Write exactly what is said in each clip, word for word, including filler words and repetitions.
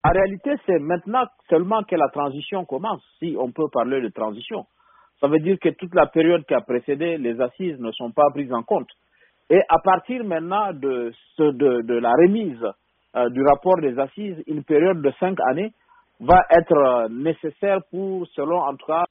En réalité, c'est maintenant seulement que la transition commence, si on peut parler de transition. Ça veut dire que toute la période qui a précédé les assises ne sont pas prises en compte. Et à partir maintenant de, ce, de, de la remise euh, du rapport des assises, une période de cinq années va être euh, nécessaire pour, selon en tout cas,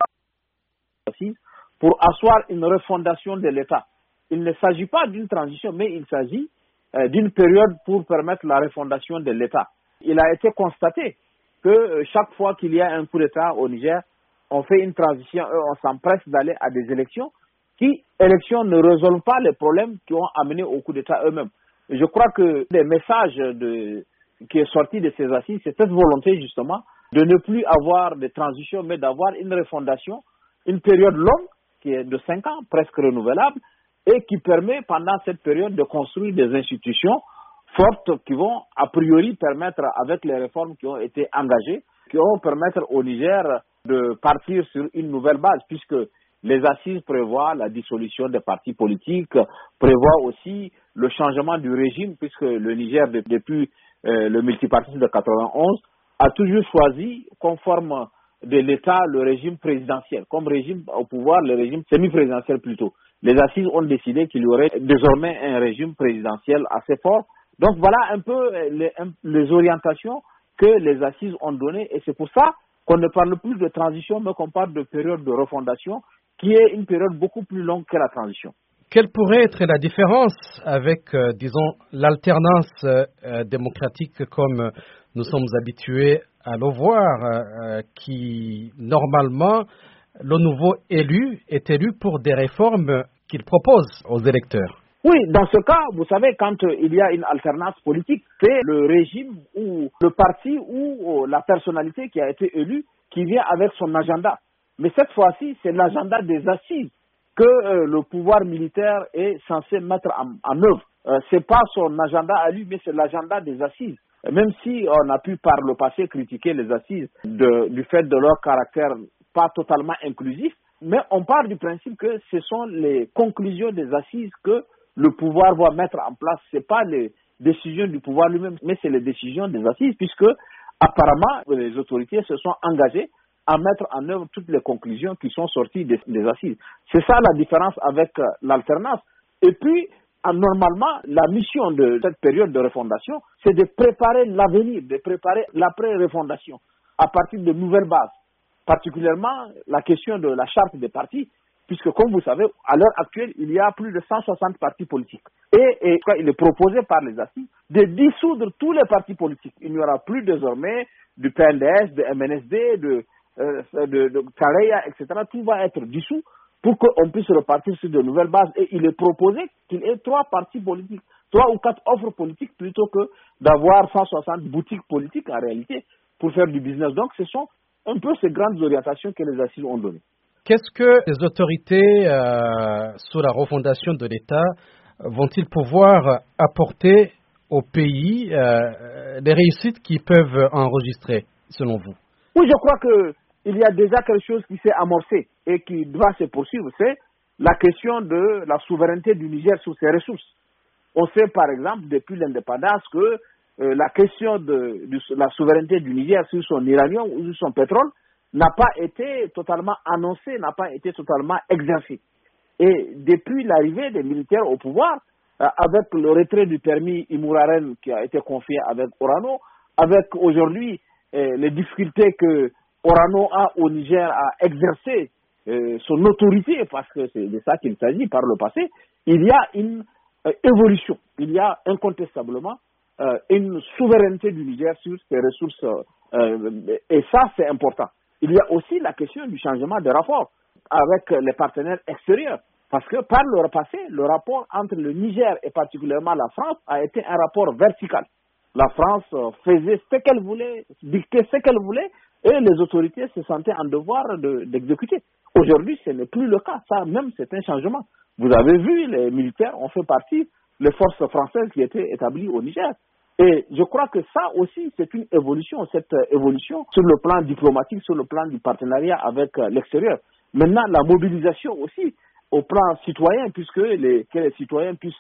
pour asseoir une refondation de l'État. Il ne s'agit pas d'une transition, mais il s'agit euh, d'une période pour permettre la refondation de l'État. Il a été constaté que euh, chaque fois qu'il y a un coup d'État au Niger, on fait une transition, euh, on s'empresse d'aller à des élections qui, élections, ne résolvent pas les problèmes qui ont amené au coup d'État eux-mêmes. Et je crois que les messages de, qui est sorti de ces assises, c'est cette volonté justement de ne plus avoir de transition, mais d'avoir une refondation, une période longue, qui est de cinq ans, presque renouvelable, et qui permet pendant cette période de construire des institutions fortes qui vont a priori permettre, avec les réformes qui ont été engagées, qui vont permettre au Niger de partir sur une nouvelle base, puisque les assises prévoient la dissolution des partis politiques, prévoient aussi le changement du régime, puisque le Niger, depuis euh, le multipartisme de quatre-vingt-onze, a toujours choisi, conforme de l'État, le régime présidentiel. Comme régime au pouvoir, le régime semi-présidentiel plutôt. Les assises ont décidé qu'il y aurait désormais un régime présidentiel assez fort. Donc voilà un peu les, les orientations que les assises ont données, et c'est pour ça qu'on ne parle plus de transition, mais qu'on parle de période de refondation, qui est une période beaucoup plus longue que la transition. Quelle pourrait être la différence avec, euh, disons, l'alternance euh, démocratique comme nous sommes habitués à le voir, euh, qui, normalement, le nouveau élu est élu pour des réformes qu'il propose aux électeurs? Oui, dans ce cas, vous savez, quand il y a une alternance politique, c'est le régime ou le parti ou la personnalité qui a été élue qui vient avec son agenda. Mais cette fois-ci, c'est l'agenda des assises que euh, le pouvoir militaire est censé mettre en, en œuvre. Euh, c'est pas son agenda à lui, mais c'est l'agenda des assises. Même si on a pu par le passé critiquer les assises de, du fait de leur caractère pas totalement inclusif, mais on part du principe que ce sont les conclusions des assises que le pouvoir va mettre en place. Ce n'est pas les décisions du pouvoir lui-même, mais c'est les décisions des assises, puisque apparemment les autorités se sont engagées à mettre en œuvre toutes les conclusions qui sont sorties des, des assises. C'est ça la différence avec euh, l'alternance. Et puis, euh, normalement, la mission de cette période de refondation, c'est de préparer l'avenir, de préparer l'après-refondation à partir de nouvelles bases. Particulièrement la question de la charte des partis, puisque comme vous savez, à l'heure actuelle, il y a plus de cent soixante partis politiques. Et, et il est proposé par les assises de dissoudre tous les partis politiques. Il n'y aura plus désormais du P N D S, de M N S D, de Euh, de, de Careya, et cetera. Tout va être dissous pour qu'on puisse repartir sur de nouvelles bases. Et il est proposé qu'il y ait trois partis politiques, trois ou quatre offres politiques plutôt que d'avoir cent soixante boutiques politiques en réalité pour faire du business. Donc ce sont un peu ces grandes orientations que les assises ont données. Qu'est-ce que les autorités euh, sous la refondation de l'État vont-ils pouvoir apporter au pays, euh, les réussites qu'ils peuvent enregistrer selon vous? Oui, je crois que il y a déjà quelque chose qui s'est amorcé et qui doit se poursuivre, c'est la question de la souveraineté du Niger sur ses ressources. On sait par exemple depuis l'indépendance que euh, la question de, de la souveraineté du Niger sur son uranium ou sur son pétrole n'a pas été totalement annoncée, n'a pas été totalement exercée. Et depuis l'arrivée des militaires au pouvoir, euh, avec le retrait du permis Imouraren qui a été confié avec Orano, avec aujourd'hui euh, les difficultés que Orano a au Niger à exercer euh, son autorité, parce que c'est de ça qu'il s'agit par le passé, il y a une euh, évolution, il y a incontestablement euh, une souveraineté du Niger sur ses ressources, euh, et ça c'est important. Il y a aussi la question du changement de rapport avec les partenaires extérieurs, parce que par le passé, le rapport entre le Niger et particulièrement la France a été un rapport vertical. La France faisait ce qu'elle voulait, dictait ce qu'elle voulait, et les autorités se sentaient en devoir de, d'exécuter. Aujourd'hui, ce n'est plus le cas. Ça, même, c'est un changement. Vous avez vu, les militaires ont fait partie des forces françaises qui étaient établies au Niger. Et je crois que ça aussi, c'est une évolution, cette évolution sur le plan diplomatique, sur le plan du partenariat avec l'extérieur. Maintenant, la mobilisation aussi au plan citoyen, puisque les, que les citoyens puissent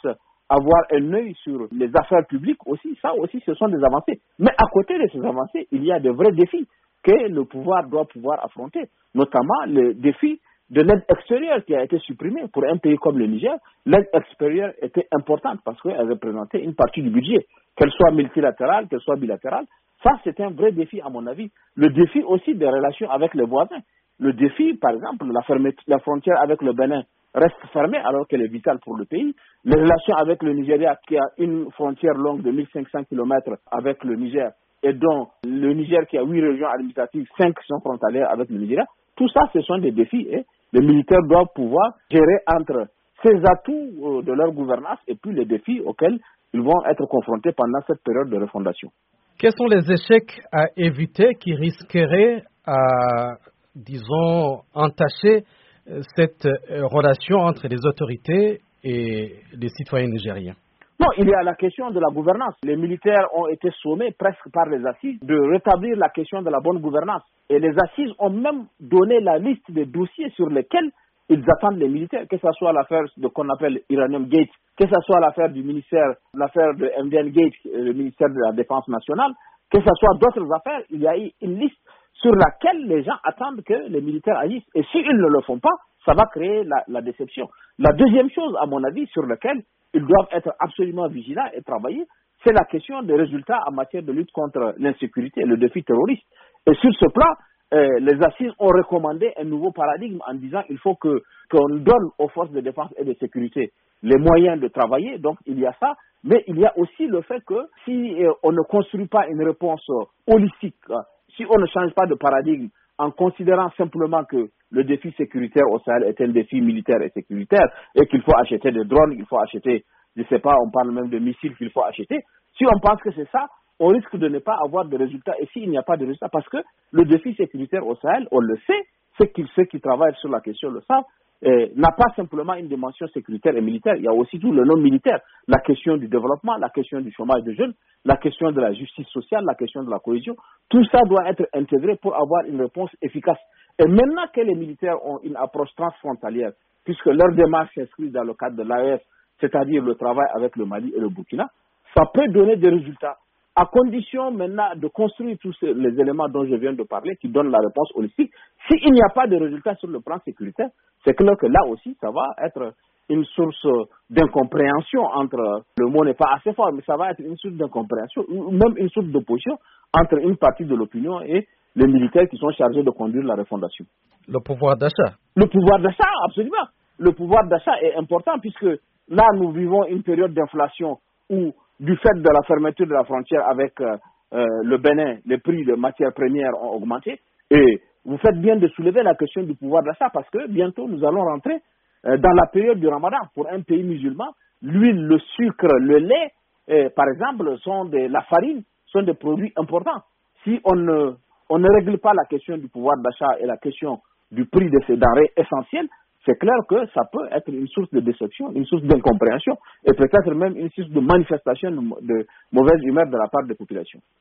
avoir un œil sur les affaires publiques aussi, ça aussi, ce sont des avancées. Mais à côté de ces avancées, il y a de vrais défis que le pouvoir doit pouvoir affronter, notamment le défi de l'aide extérieure qui a été supprimée. Pour un pays comme le Niger, l'aide extérieure était importante parce qu'elle représentait une partie du budget, qu'elle soit multilatérale, qu'elle soit bilatérale. Ça, c'est un vrai défi à mon avis. Le défi aussi des relations avec les voisins. Le défi, par exemple, la, fermeture, la frontière avec le Bénin reste fermée alors qu'elle est vitale pour le pays. Les relations avec le Nigeria, qui a une frontière longue de mille cinq cents kilomètres avec le Niger, et dont le Niger qui a huit régions administratives, cinq sont frontalières avec le Nigeria. Tout ça, ce sont des défis et les militaires doivent pouvoir gérer entre ces atouts de leur gouvernance et puis les défis auxquels ils vont être confrontés pendant cette période de refondation. Quels sont les échecs à éviter qui risqueraient à, disons, entacher cette relation entre les autorités et les citoyens nigériens? Non, il y a la question de la gouvernance. Les militaires ont été sommés presque par les assises de rétablir la question de la bonne gouvernance. Et les assises ont même donné la liste des dossiers sur lesquels ils attendent les militaires, que ce soit l'affaire de qu'on appelle Iranium Gate, que ce soit l'affaire du ministère, l'affaire de M D N Gate, le ministère de la Défense nationale, que ce soit d'autres affaires, il y a eu une liste sur laquelle les gens attendent que les militaires agissent. Et s'ils ne le font pas, ça va créer la, la déception. La deuxième chose, à mon avis, sur laquelle ils doivent être absolument vigilants et travailler, c'est la question des résultats en matière de lutte contre l'insécurité et le défi terroriste. Et sur ce plan, euh, les assises ont recommandé un nouveau paradigme en disant qu'il faut que qu'on donne aux forces de défense et de sécurité les moyens de travailler. Donc il y a ça, mais il y a aussi le fait que si euh, on ne construit pas une réponse euh, holistique, euh, si on ne change pas de paradigme en considérant simplement que le défi sécuritaire au Sahel est un défi militaire et sécuritaire et qu'il faut acheter des drones, qu'il faut acheter, je ne sais pas, on parle même de missiles qu'il faut acheter. Si on pense que c'est ça, on risque de ne pas avoir de résultats. Et s'il n'y a pas de résultats, parce que le défi sécuritaire au Sahel, on le sait, ceux qui, ceux qui travaillent sur la question le savent, eh, n'a pas simplement une dimension sécuritaire et militaire. Il y a aussi tout le non militaire, la question du développement, la question du chômage des jeunes, la question de la justice sociale, la question de la cohésion. Tout ça doit être intégré pour avoir une réponse efficace. Et maintenant que les militaires ont une approche transfrontalière, puisque leur démarche s'inscrit dans le cadre de l'A E S, c'est-à-dire le travail avec le Mali et le Burkina, ça peut donner des résultats, à condition maintenant de construire tous ces, les éléments dont je viens de parler, qui donnent la réponse holistique. S'il n'y a pas de résultats sur le plan sécuritaire, c'est clair que là aussi, ça va être une source d'incompréhension entre, le mot n'est pas assez fort, mais ça va être une source d'incompréhension, ou même une source d'opposition entre une partie de l'opinion et les militaires qui sont chargés de conduire la refondation. Le pouvoir d'achat. Le pouvoir d'achat, absolument. Le pouvoir d'achat est important puisque là, nous vivons une période d'inflation où, du fait de la fermeture de la frontière avec euh, euh, le Bénin, les prix de matières premières ont augmenté. Et vous faites bien de soulever la question du pouvoir d'achat parce que bientôt, nous allons rentrer euh, dans la période du Ramadan. Pour un pays musulman, l'huile, le sucre, le lait, euh, par exemple, sont des, la farine, sont des produits importants. Si on ne, on ne règle pas la question du pouvoir d'achat et la question du prix de ces denrées essentielles, c'est clair que ça peut être une source de déception, une source d'incompréhension et peut-être même une source de manifestation de mauvaise humeur de la part des populations.